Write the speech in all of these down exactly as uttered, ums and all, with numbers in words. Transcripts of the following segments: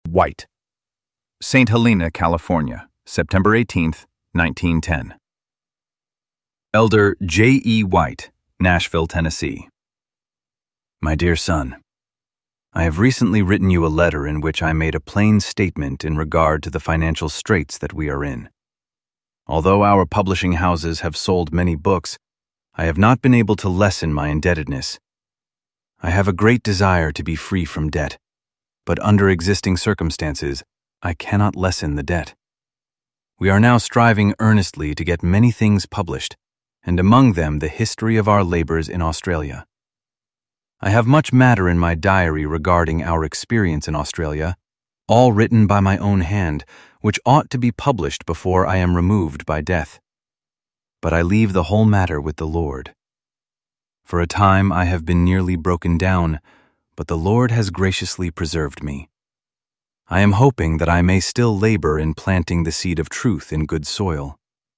White. Saint Helena, California, September eighteenth, nineteen ten. Elder J E White, Nashville, Tennessee. My dear son, I have recently written you a letter in which I made a plain statement in regard to the financial straits that we are in. Although our publishing houses have sold many books, I have not been able to lessen my indebtedness. I have a great desire to be free from debt, but under existing circumstances, I cannot lessen the debt. We are now striving earnestly to get many things published, and among them the history of our labors in Australia. I have much matter in my diary regarding our experience in Australia, all written by my own hand, which ought to be published before I am removed by death. But I leave the whole matter with the Lord. For a time I have been nearly broken down, but the Lord has graciously preserved me. I am hoping that I may still labor in planting the seed of truth in good soil.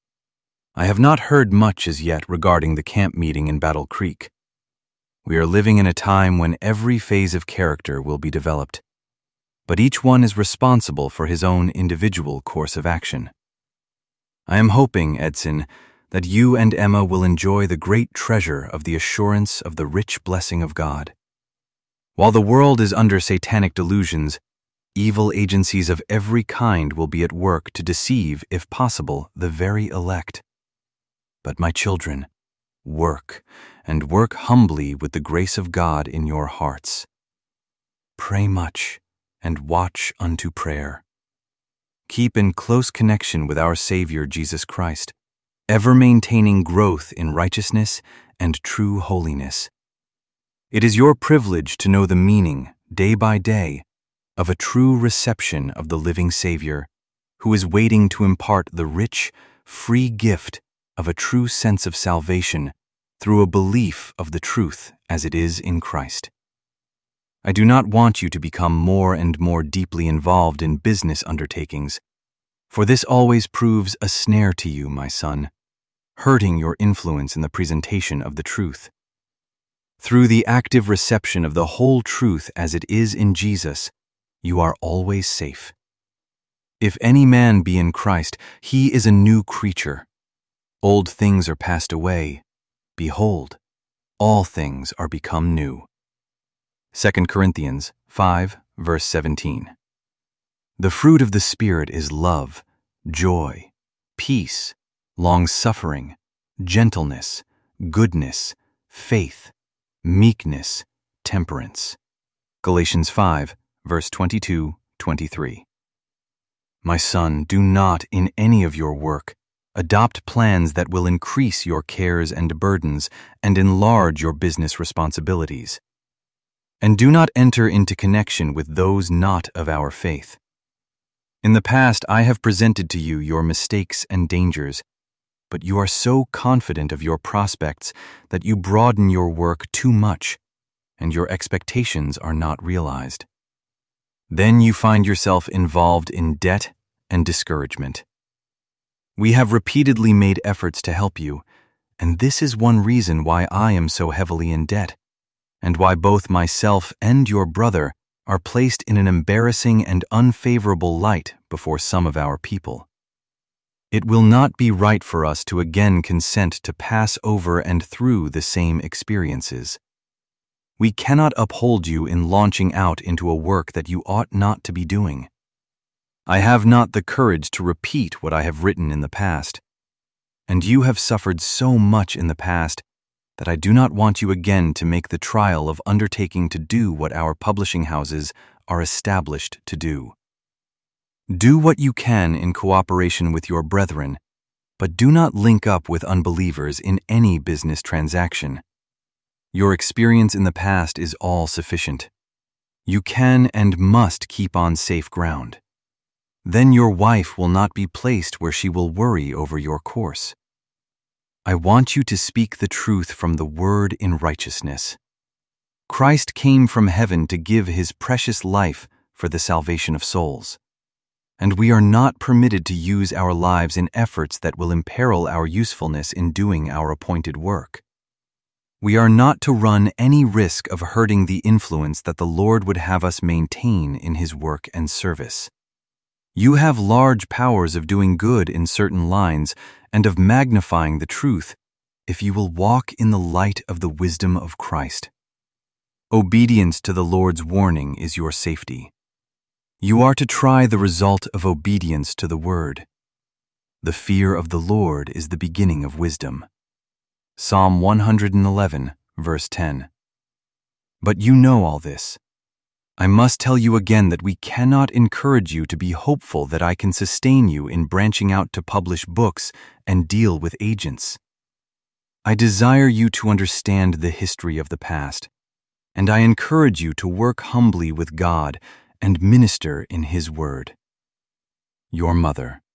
I have not heard much as yet regarding the camp meeting in Battle Creek. We are living in a time when every phase of character will be developed, but each one is responsible for his own individual course of action. I am hoping, Edson, that you and Emma will enjoy the great treasure of the assurance of the rich blessing of God. While the world is under satanic delusions, evil agencies of every kind will be at work to deceive, if possible, the very elect. But my children, work, and work humbly with the grace of God in your hearts. Pray much, and watch unto prayer. Keep in close connection with our Savior Jesus Christ, ever maintaining growth in righteousness and true holiness. It is your privilege to know the meaning, day by day, of a true reception of the living Savior, who is waiting to impart the rich, free gift of a true sense of salvation through a belief of the truth as it is in Christ. I do not want you to become more and more deeply involved in business undertakings, for this always proves a snare to you, my son, hurting your influence in the presentation of the truth. Through the active reception of the whole truth as it is in Jesus, you are always safe. If any man be in Christ, he is a new creature. Old things are passed away. Behold, all things are become new. Second Corinthians five, verse seventeen. The fruit of the Spirit is love, joy, peace, long-suffering, gentleness, goodness, faith, meekness, temperance. Galatians five, verse twenty-two, twenty-three. My son, do not in any of your work adopt plans that will increase your cares and burdens and enlarge your business responsibilities. And do not enter into connection with those not of our faith. In the past I have presented to you your mistakes and dangers, but you are so confident of your prospects that you broaden your work too much, and your expectations are not realized. Then you find yourself involved in debt and discouragement. We have repeatedly made efforts to help you, and this is one reason why I am so heavily in debt, and why both myself and your brother are placed in an embarrassing and unfavorable light before some of our people. It will not be right for us to again consent to pass over and through the same experiences. We cannot uphold you in launching out into a work that you ought not to be doing. I have not the courage to repeat what I have written in the past, and you have suffered so much in the past that I do not want you again to make the trial of undertaking to do what our publishing houses are established to do. Do what you can in cooperation with your brethren, but do not link up with unbelievers in any business transaction. Your experience in the past is all sufficient. You can and must keep on safe ground. Then your wife will not be placed where she will worry over your course. I want you to speak the truth from the word in righteousness. Christ came from heaven to give his precious life for the salvation of souls, and we are not permitted to use our lives in efforts that will imperil our usefulness in doing our appointed work. We are not to run any risk of hurting the influence that the Lord would have us maintain in His work and service. You have large powers of doing good in certain lines and of magnifying the truth if you will walk in the light of the wisdom of Christ. Obedience to the Lord's warning is your safety. You are to try the result of obedience to the Word. The fear of the Lord is the beginning of wisdom. Psalm one hundred eleven, verse ten. But you know all this. I must tell you again that we cannot encourage you to be hopeful that I can sustain you in branching out to publish books and deal with agents. I desire you to understand the history of the past, and I encourage you to work humbly with God and minister in His Word. Your Mother.